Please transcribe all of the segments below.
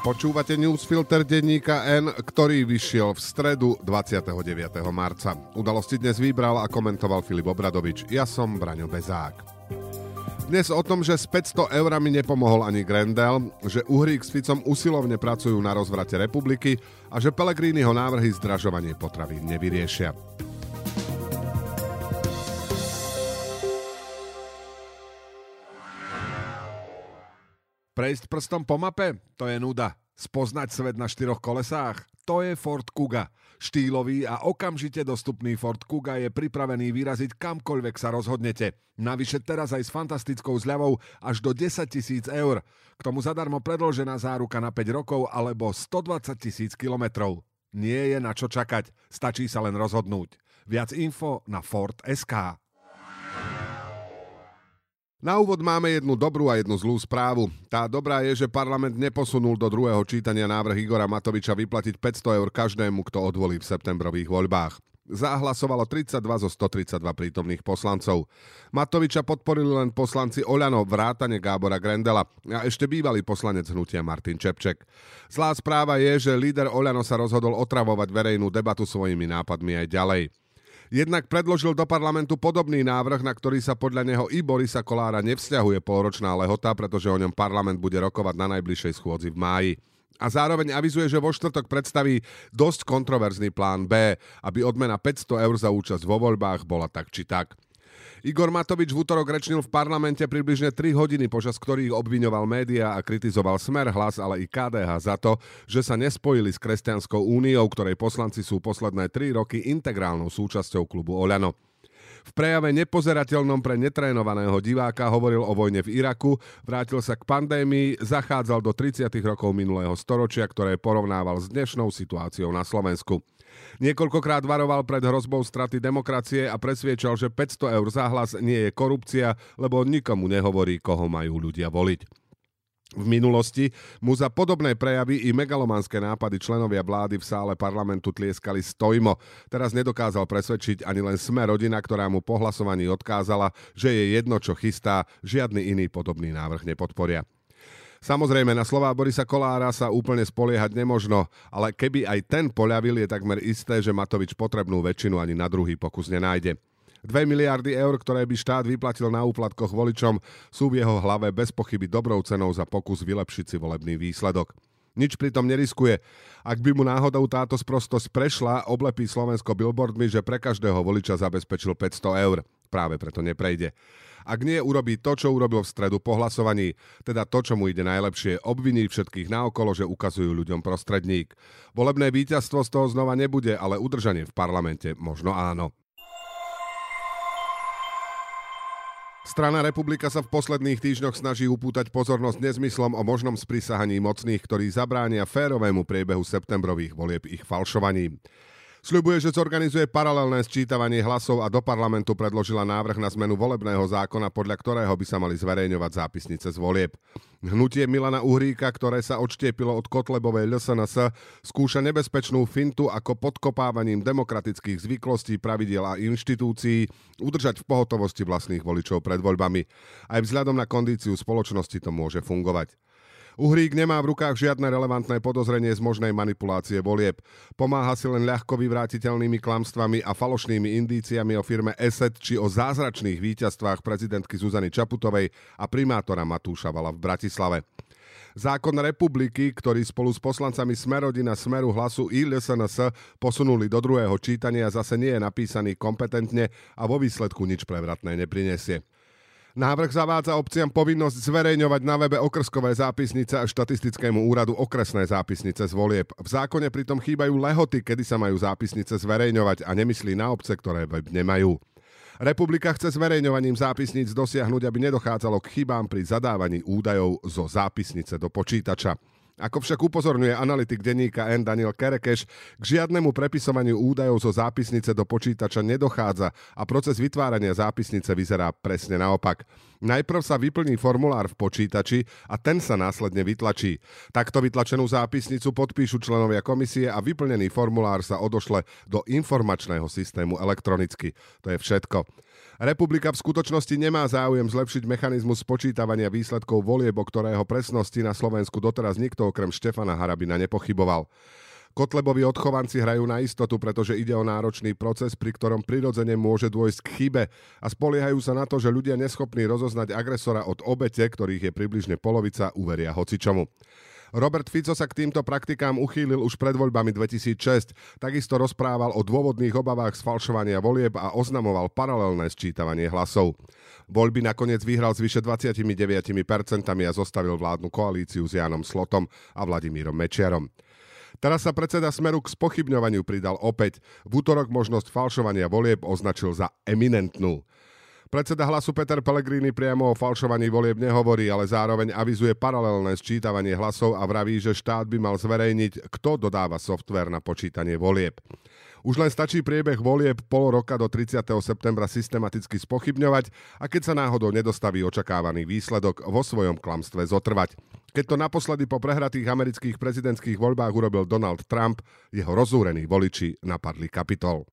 Počúvate newsfilter denníka N, ktorý vyšiel v stredu 29. marca. Udalosti dnes vybral a komentoval Filip Obradovič. Ja som Braňo Bezák. Dnes o tom, že s 500 eurami nepomohol ani Grendel, že Uhrík s Ficom usilovne pracujú na rozvrate republiky a že Pellegriniho návrhy zdražovanie potravín nevyriešia. Prejsť prstom po mape? To je nuda. Spoznať svet na 4 kolesách? To je Ford Kuga. Štýlový a okamžite dostupný Ford Kuga je pripravený vyraziť kamkoľvek sa rozhodnete. Navyše teraz aj s fantastickou zľavou až do 10 000 eur. K tomu zadarmo predĺžená záruka na 5 rokov alebo 120 000 kilometrov. Nie je na čo čakať, stačí sa len rozhodnúť. Viac info na Ford.sk. Na úvod máme jednu dobrú a jednu zlú správu. Tá dobrá je, že parlament neposunul do druhého čítania návrh Igora Matoviča vyplatiť 500 eur každému, kto odvolí v septembrových voľbách. Zahlasovalo 32 zo 132 prítomných poslancov. Matoviča podporili len poslanci Oľano, vrátane Gábora Grendela a ešte bývalý poslanec hnutia Martin Čepček. Zlá správa je, že líder Oľano sa rozhodol otravovať verejnú debatu svojimi nápadmi aj ďalej. Jednak predložil do parlamentu podobný návrh, na ktorý sa podľa neho i Borisa Kollára nevzťahuje polročná lehota, pretože o ňom parlament bude rokovať na najbližšej schôdzi v máji. A zároveň avizuje, že vo štvrtok predstaví dosť kontroverzný plán B, aby odmena 500 eur za účasť vo voľbách bola tak či tak. Igor Matovič v utorok rečnil v parlamente približne 3 hodiny, počas ktorých obviňoval médiá a kritizoval Smer, Hlas, ale i KDH za to, že sa nespojili s Kresťanskou úniou, ktorej poslanci sú posledné 3 roky integrálnou súčasťou klubu Oľano. V prejave nepozerateľnom pre netrénovaného diváka hovoril o vojne v Iraku, vrátil sa k pandémii, zachádzal do 30. rokov minulého storočia, ktoré porovnával s dnešnou situáciou na Slovensku. Niekoľkokrát varoval pred hrozbou straty demokracie a presviečal, že 500 eur za hlas nie je korupcia, lebo nikomu nehovorí, koho majú ľudia voliť. V minulosti mu za podobné prejavy i megalomanské nápady členovia vlády v sále parlamentu tlieskali stojmo. Teraz nedokázal presvedčiť ani len Smer rodina, ktorá mu po hlasovaní odkázala, že je jedno, čo chystá, žiadny iný podobný návrh nepodporia. Samozrejme, na slová Borisa Kollára sa úplne spoliehať nemožno, ale keby aj ten poľavil, je takmer isté, že Matovič potrebnú väčšinu ani na druhý pokus nenájde. 2 miliardy eur, ktoré by štát vyplatil na úplatkoch voličom, sú v jeho hlave bez pochyby dobrou cenou za pokus vylepšiť si volebný výsledok. Nič pritom neriskuje. Ak by mu náhodou táto sprostosť prešla, oblepí Slovensko billboardmi, že pre každého voliča zabezpečil 500 eur. Práve preto neprejde. Ak nie, urobí to, čo urobil v stredu po hlasovaní, teda to, čo mu ide najlepšie, obviní všetkých naokolo, že ukazujú ľuďom prostredník. Volebné víťazstvo z toho znova nebude, ale udržanie v parlamente možno áno. Strana Republika sa v posledných týždňoch snaží upútať pozornosť nezmyslom o možnom sprísahaní mocných, ktorí zabránia férovému priebehu septembrových volieb ich falšovaním. Sľubuje, že zorganizuje paralelné sčítavanie hlasov a do parlamentu predložila návrh na zmenu volebného zákona, podľa ktorého by sa mali zverejňovať zápisnice z volieb. Hnutie Milana Uhríka, ktoré sa odštiepilo od Kotlebovej LSNS, skúša nebezpečnú fintu, ako podkopávaním demokratických zvyklostí, pravidiel a inštitúcií udržať v pohotovosti vlastných voličov pred voľbami. Aj vzhľadom na kondíciu spoločnosti to môže fungovať. Uhrík nemá v rukách žiadne relevantné podozrenie z možnej manipulácie volieb. Pomáha si len ľahko vyvrátiteľnými klamstvami a falošnými indíciami o firme ESET či o zázračných víťazstvách prezidentky Zuzany Čaputovej a primátora Matúša Vala v Bratislave. Zákon republiky, ktorý spolu s poslancami Smerodina, Smeru, Hlasu i LSNS posunuli do druhého čítania, zase nie je napísaný kompetentne a vo výsledku nič prevratné neprinesie. Návrh zavádza obciam povinnosť zverejňovať na webe okrskové zápisnice a štatistickému úradu okresné zápisnice z volieb. V zákone pritom chýbajú lehoty, kedy sa majú zápisnice zverejňovať a nemyslí na obce, ktoré web nemajú. Republika chce zverejňovaním zápisníc dosiahnuť, aby nedochádzalo k chybám pri zadávaní údajov zo zápisnice do počítača. Ako však upozorňuje analytik denníka N Daniel Kerekeš, k žiadnemu prepisovaniu údajov zo zápisnice do počítača nedochádza a proces vytvárania zápisnice vyzerá presne naopak. Najprv sa vyplní formulár v počítači a ten sa následne vytlačí. Takto vytlačenú zápisnicu podpíšu členovia komisie a vyplnený formulár sa odošle do informačného systému elektronicky. To je všetko. Republika v skutočnosti nemá záujem zlepšiť mechanizmus spočítavania výsledkov volieb, o ktorého presnosti na Slovensku doteraz nikto okrem Štefana Harabina nepochyboval. Kotlebovi odchovanci hrajú na istotu, pretože ide o náročný proces, pri ktorom prirodzene môže dôjsť k chybe a spoliehajú sa na to, že ľudia neschopní rozoznať agresora od obete, ktorých je približne polovica, uveria hocičomu. Robert Fico sa k týmto praktikám uchýlil už pred voľbami 2006. Takisto rozprával o dôvodných obavách z falšovania volieb a oznamoval paralelné sčítavanie hlasov. Voľby nakoniec vyhral s vyše 29% a zostavil vládnu koalíciu s Jánom Slotom a Vladimírom Mečiarom. Teraz sa predseda Smeru k spochybňovaniu pridal opäť. V útorok možnosť falšovania volieb označil za eminentnú. Predseda Hlasu Peter Pellegrini priamo o falšovaní volieb nehovorí, ale zároveň avizuje paralelné sčítavanie hlasov a vraví, že štát by mal zverejniť, kto dodáva softvér na počítanie volieb. Už len stačí priebeh volieb pol roka do 30. septembra systematicky spochybňovať a keď sa náhodou nedostaví očakávaný výsledok, vo svojom klamstve zotrvať. Keď to naposledy po prehratých amerických prezidentských voľbách urobil Donald Trump, jeho rozúrení voliči napadli Kapitol.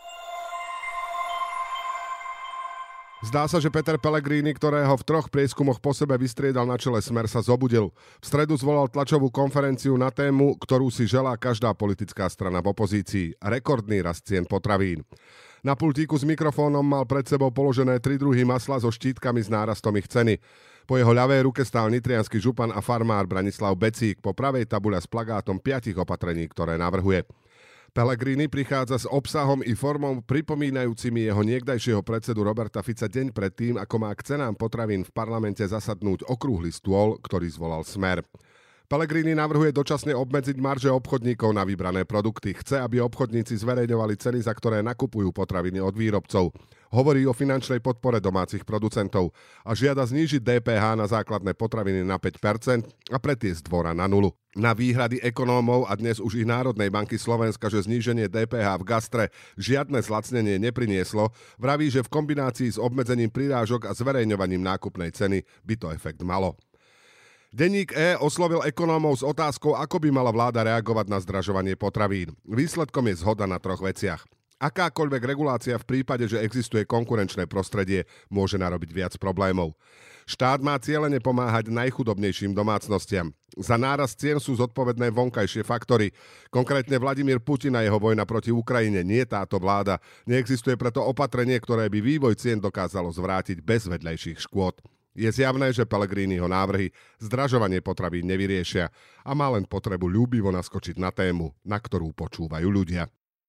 Zdá sa, že Peter Pellegrini, ktorého v 3 prieskumoch po sebe vystriedal na čele Smer, sa zobudil. V stredu zvolal tlačovú konferenciu na tému, ktorú si želá každá politická strana v opozícii. Rekordný rast cien potravín. Na pultíku s mikrofónom mal pred sebou položené 3 druhy masla so štítkami s nárastom ich ceny. Po jeho ľavej ruke stál nitriansky župan a farmár Branislav Becík, po pravej tabuľa s plagátom 5 opatrení, ktoré navrhuje. Pellegrini prichádza s obsahom i formou pripomínajúcimi jeho niekdajšieho predsedu Roberta Fica deň predtým, ako má k cenám potravín v parlamente zasadnúť okrúhly stôl, ktorý zvolal Smer. Pellegrini navrhuje dočasne obmedziť marže obchodníkov na vybrané produkty. Chce, aby obchodníci zverejňovali ceny, za ktoré nakupujú potraviny od výrobcov. Hovorí o finančnej podpore domácich producentov a žiada znížiť DPH na základné potraviny na 5% a pretiesť dvora na 0. Na výhrady ekonómov a dnes už i Národnej banky Slovenska, že zníženie DPH v gastre žiadne zlacnenie neprinieslo, vraví, že v kombinácii s obmedzením prirážok a zverejňovaním nákupnej ceny by to efekt malo. Denník E oslovil ekonómov s otázkou, ako by mala vláda reagovať na zdražovanie potravín. Výsledkom je zhoda na 3 veciach. Akákoľvek regulácia v prípade, že existuje konkurenčné prostredie, môže narobiť viac problémov. Štát má cielene pomáhať najchudobnejším domácnostiam. Za nárast cien sú zodpovedné vonkajšie faktory. Konkrétne Vladimír Putin a jeho vojna proti Ukrajine, nie táto vláda. Neexistuje preto opatrenie, ktoré by vývoj cien dokázalo zvrátiť bez vedľajších škôd. Je zjavné, že Pellegriniho návrhy zdražovanie potravín nevyriešia a má len potrebu ľúbivo naskočiť na tému, na ktorú počúvajú ľudia.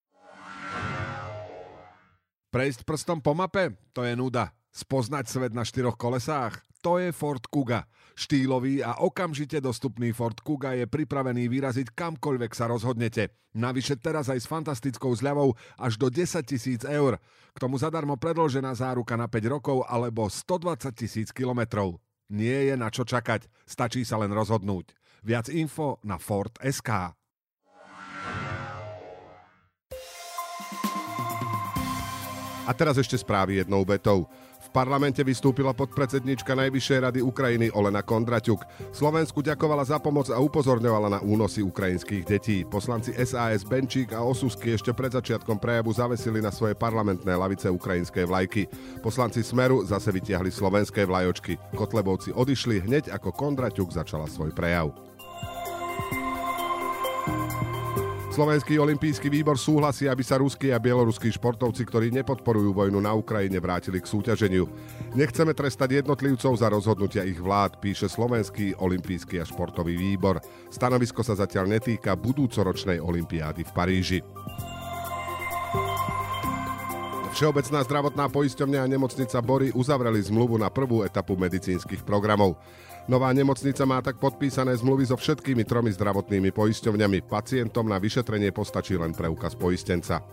Prejsť prstom po mape? To je nuda. Spoznať svet na 4 kolesách? To je Ford Kuga. Štýlový a okamžite dostupný Ford Kuga je pripravený vyraziť kamkoľvek sa rozhodnete. Navyše teraz aj s fantastickou zľavou až do 10 000 eur. K tomu zadarmo predĺžená záruka na 5 rokov alebo 120 000 kilometrov. Nie je na čo čakať, stačí sa len rozhodnúť. Viac info na Ford.sk. A teraz ešte správy jednou vetou. V parlamente vystúpila podpredsednička Najvyššej rady Ukrajiny Olena Kondraťuk. Slovensku ďakovala za pomoc a upozorňovala na únosy ukrajinských detí. Poslanci SAS Benčík a Osusky ešte pred začiatkom prejavu zavesili na svoje parlamentné lavice ukrajinské vlajky. Poslanci Smeru zase vytiahli slovenské vlajočky. Kotlebovci odišli hneď ako Kondraťuk začala svoj prejav. Slovenský olympijský výbor súhlasí, aby sa ruskí a bieloruskí športovci, ktorí nepodporujú vojnu na Ukrajine, vrátili k súťaženiu. Nechceme trestať jednotlivcov za rozhodnutia ich vlád, píše Slovenský olympijský a športový výbor. Stanovisko sa zatiaľ netýka budúcoročnej olympiády v Paríži. Všeobecná zdravotná poisťovňa a nemocnica Bory uzavreli zmluvu na prvú etapu medicínskych programov. Nová nemocnica má tak podpísané zmluvy so všetkými 3 zdravotnými poisťovňami. Pacientom na vyšetrenie postačí len preukaz poistenca.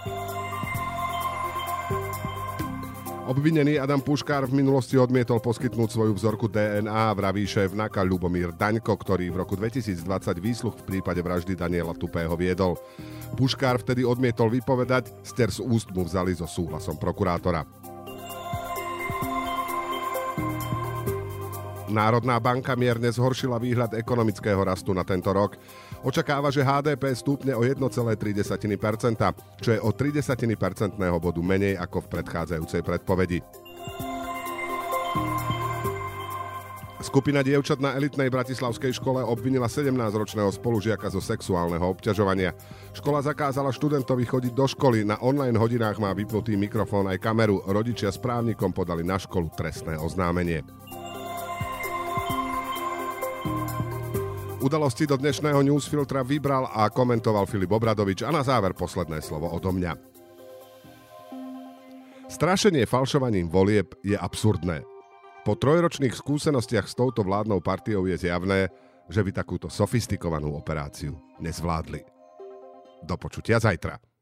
Obvinený Adam Puškár v minulosti odmietol poskytnúť svoju vzorku DNA, vraví šéf NAKA Ľubomír Daňko, ktorý v roku 2020 výsluch v prípade vraždy Daniela Tupého viedol. Puškár vtedy odmietol vypovedať, ster z úst mu vzali so súhlasom prokurátora. Národná banka mierne zhoršila výhľad ekonomického rastu na tento rok. Očakáva, že HDP stúpne o 1,3%, čo je o 0,3% bodu menej ako v predchádzajúcej predpovedi. Skupina dievčat na elitnej bratislavskej škole obvinila 17-ročného spolužiaka zo sexuálneho obťažovania. Škola zakázala študentovi chodiť do školy, na online hodinách má vypnutý mikrofón aj kameru. Rodičia s právnikom podali na školu trestné oznámenie. Udalosti do dnešného newsfiltra vybral a komentoval Filip Obradovič a na záver posledné slovo odo mňa. Strašenie falšovaním volieb je absurdné. Po trojročných skúsenostiach s touto vládnou partiou je zjavné, že by takúto sofistikovanú operáciu nezvládli. Do počutia zajtra.